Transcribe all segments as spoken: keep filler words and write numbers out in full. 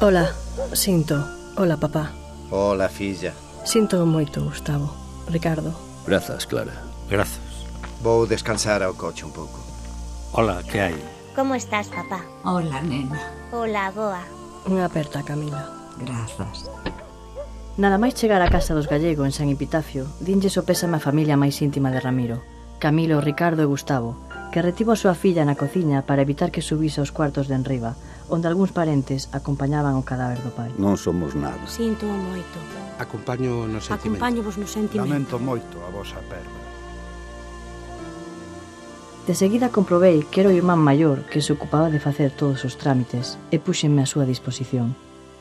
Ola, sinto. Ola, papá. Ola, filla. Sinto moito, Gustavo. Ricardo. Grazas, Clara. Grazas. Vou descansar ao coche un pouco. Ola, que hai? Como estás, papá? Hola, nena. Hola, boa. Unha aperta, Camila. Grazas. Nada máis chegar á casa dos Gallego en San Epitafio, dinlles o pésame a familia máis íntima de Ramiro, Camilo, Ricardo e Gustavo, que retivo a súa filla na cociña para evitar que subise aos cuartos de enriba, onde algúns parentes acompañaban o cadáver do pai. Non somos nada. Sinto moito. Acompaño no sentimento. Acompaño-vos no sentimento. Lamento moito a vosa perda. De seguida comprobei que era o irmán maior que se ocupaba de facer todos os trámites e púxenme a súa disposición.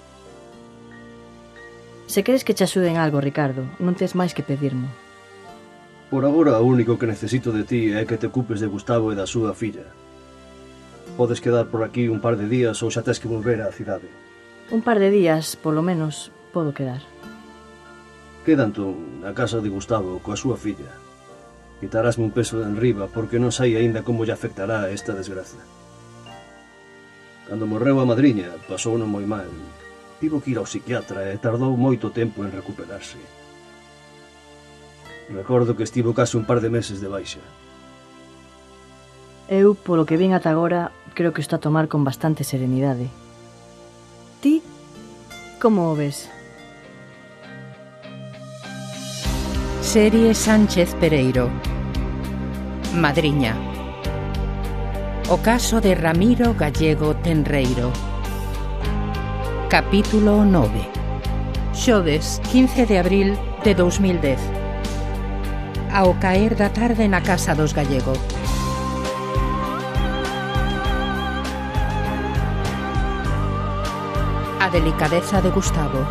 Se queres que che axude en algo, Ricardo, non tes máis que pedirmo. Por agora, o único que necesito de ti é que te ocupes de Gustavo e da súa filla. Podes quedar por aquí un par de días ou xa tes que volver á cidade. Un par de días, polo menos, podo quedar. Queda entón na casa de Gustavo coa súa filla. Quitarásme un peso de enriba porque non sei aínda como lle afectará esta desgraza. Cando morreu a madriña, pasou non moi mal. Tivo que ir ao psiquiatra e tardou moito tempo en recuperarse. Recordo que estivo case un par de meses de baixa. Eu, polo que vin ata agora, creo que está a tomar con bastante serenidade. Ti, como o ves? Serie Sánchez Pereiro. Madriña. O caso de Ramiro Gallego Tenreiro. Capítulo nove. Xoves, quince de abril de dous mil dez. Ao caer da tarde na casa dos Gallego. A delicadeza de Gustavo.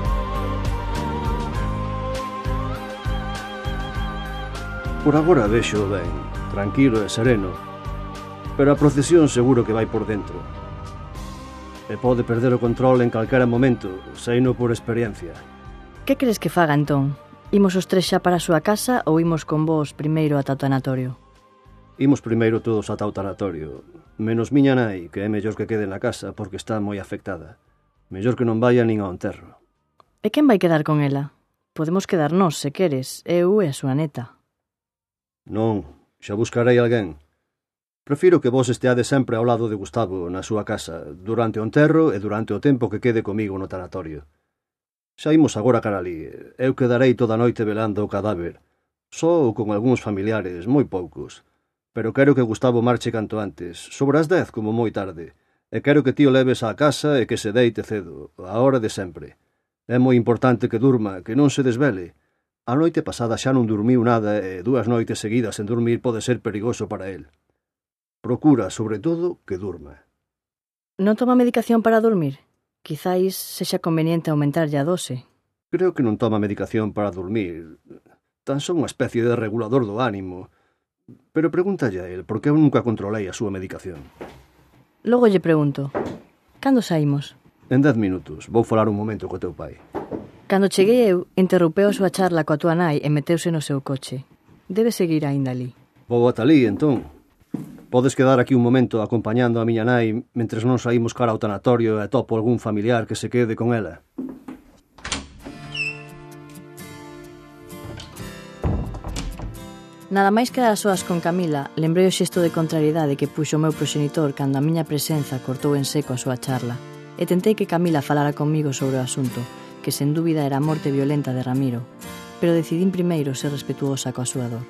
Por agora vexo ben, tranquilo e sereno, pero a procesión seguro que vai por dentro. E pode perder o control en calquera momento, seino por experiencia. Que crees que faga entón? Imos os tres xa para a súa casa ou imos con vos primeiro ata o tanatorio? Imos primeiro todos ata o tanatorio, menos miña nai, que é mellor que quede na casa porque está moi afectada. Mellor que non vaya nin ao enterro. E quen vai quedar con ela? Podemos quedar nós, se queres, eu e a súa neta. Non, xa buscarei alguén. Prefiro que vos esteades sempre ao lado de Gustavo na súa casa, durante o enterro e durante o tempo que quede comigo no tanatorio. Xa imos agora cara ali, eu quedarei toda a noite velando o cadáver, só ou con algúns familiares, moi poucos, pero quero que Gustavo marche canto antes, sobre as dez como moi tarde, e quero que ti o leves á casa e que se deite cedo, a hora de sempre. É moi importante que durma, que non se desvele. A noite pasada xa non dormiu nada e dúas noites seguidas sen dormir pode ser perigoso para el. Procura, sobre todo, que durma. Non toma medicación para dormir? Quizáis sexa conveniente aumentarlle a dose. Creo que non toma medicación para dormir. Tan só unha especie de regulador do ánimo. Pero pregúntalle a el, porque eu nunca controlei a súa medicación. Logo lle pregunto. Cando saímos? En dez minutos. Vou falar un momento co teu pai. Cando cheguei eu, interrompeu a súa charla coa tua nai e meteuse no seu coche. Debe seguir aínda ali. Vou ata ali, entón. Podes quedar aquí un momento acompañando a miña nai mentres non saímos cara ao tanatorio e topo algún familiar que se quede con ela. Nada máis quedar a soas con Camila, lembrei o xesto de contrariedade que puxo o meu proxenitor cando a miña presenza cortou en seco a súa charla, e tentei que Camila falara comigo sobre o asunto, que sen dúbida era a morte violenta de Ramiro, pero decidín primeiro ser respetuosa coa súa dor.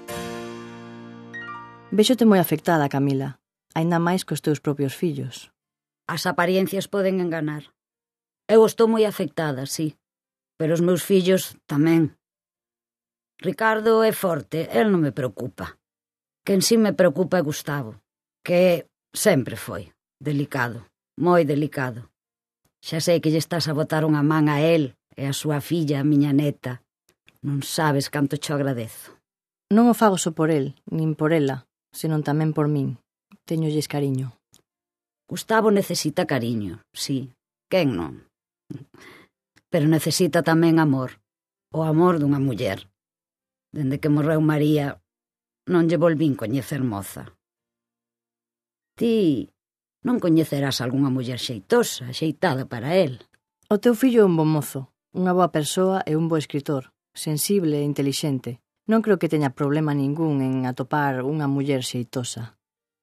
Véxote moi afectada, Camila, aínda máis cos teus propios fillos. As apariencias poden enganar. Eu estou moi afectada, sí, pero os meus fillos tamén. Ricardo é forte, el non me preocupa. Quen si me preocupa é Gustavo, que sempre foi delicado, moi delicado. Xa sei que lle estás a botar unha man a el e a súa filla, a miña neta. Non sabes canto cho agradezo. Non o fago só por el, nin por ela, senón tamén por min. Teñolles cariño. Gustavo necesita cariño, sí. Quen non? Pero necesita tamén amor. O amor dunha muller. Dende que morreu María, non lle volvín coñecer moza. Ti non coñecerás algunha muller xeitosa, xeitada para el. O teu fillo é un bon mozo, unha boa persoa e un bo escritor, sensible e intelixente. Non creo que teña problema ningún en atopar unha muller xeitosa.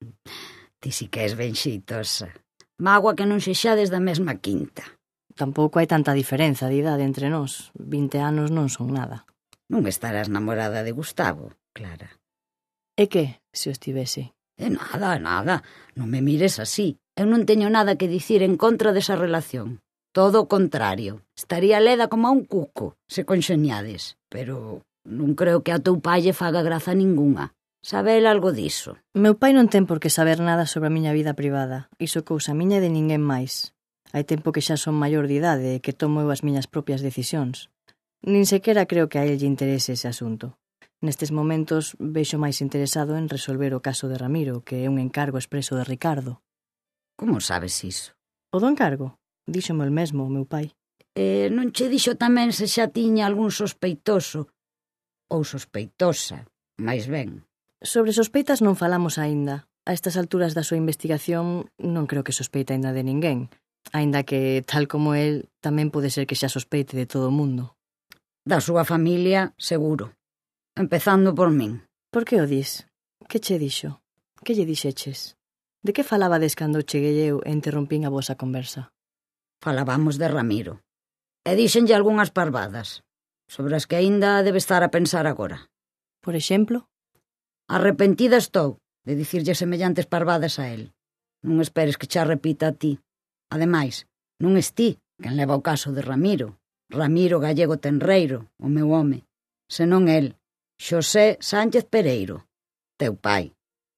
Ti si que és ben xeitosa. Mágoa que non sexades da mesma quinta. Tampouco hai tanta diferenza de idade entre nós. Vinte anos non son nada. Non estarás namorada de Gustavo, Clara. E que, se o estivese? E nada, nada. Non me mires así. Eu non teño nada que dicir en contra desa relación. Todo o contrario. Estaría leda como a un cuco, se conxeñades. Pero non creo que a teu pai lle faga graza ningunha. Sabe el algo diso? Meu pai non ten por que saber nada sobre a miña vida privada. Iso cousa miña e de ninguén máis. Hai tempo que xa son maior de idade e que tomo eu as miñas propias decisións. Nin sequera creo que a el lle interese ese asunto. Nestes momentos vexo máis interesado en resolver o caso de Ramiro, que é un encargo expreso de Ricardo. Como sabes iso? O do encargo? Díxome el mesmo, o meu pai. E non che dixo tamén se xa tiña algún sospeitoso ou sospeitosa, máis ben? Sobre sospeitas non falamos aínda. A estas alturas da súa investigación non creo que sospeita aínda de ninguén, aínda que, tal como el, tamén pode ser que xa sospeite de todo o mundo. Da súa familia, seguro. Empezando por min. Por que o dis? Que che dixo? Que lle dixeches? De que falabades cando cheguei eu e interrompín a vosa conversa? Falábamos de Ramiro. E díxenlle algunhas parvadas, sobre as que aínda debe estar a pensar agora. Por exemplo? Arrepentida estou de dicirlle semellantes parvadas a él. Non esperes que xa repita a ti. Ademais, non es ti quen leva o caso de Ramiro. Ramiro Gallego Tenreiro, o meu home. Senón el, Xosé Sánchez Pereiro, teu pai.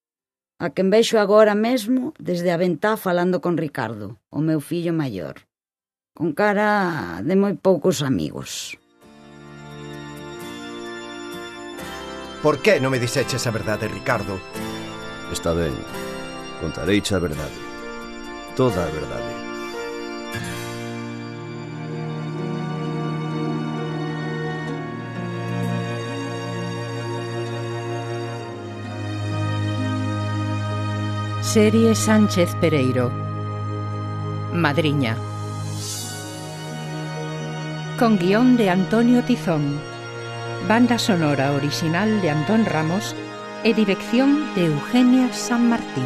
A quen vexo agora mesmo desde a ventá falando con Ricardo, o meu fillo maior. Con cara de moi poucos amigos. Por que non me dixeches a verdade, Ricardo? Está ben, contareiche a verdade. Toda a verdade. Serie Sánchez Pereiro. Madriña. Con guión de Antonio Tizón. Banda sonora original de Antón Ramos e dirección de Eugenia San Martín.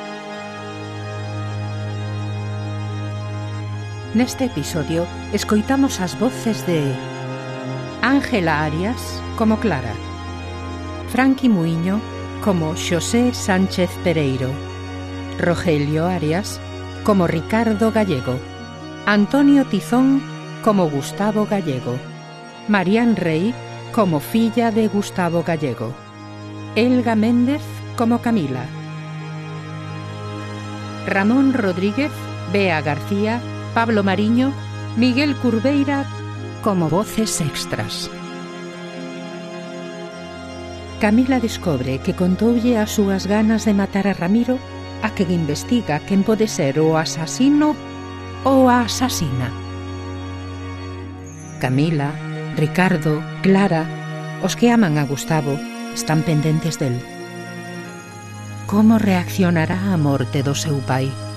Neste episodio escoitamos as voces de Ángela Arias como Clara, Franqui Muiño como Xosé Sánchez Pereiro, Rogelio Arias como Ricardo Gallego, Antonio Tizón como Gustavo Gallego, Marián Rey como filla de Gustavo Gallego, Elga Méndez como Camila, Ramón Rodríguez, Bea García, Pablo Mariño, Miguel Curveira como voces extras. Camila descobre que contoulle as súas ganas de matar a Ramiro a quen investiga quen pode ser o asasino ou a asasina. Camila, Ricardo, Clara, os que aman a Gustavo, están pendentes del. Como reaccionará a morte do seu pai?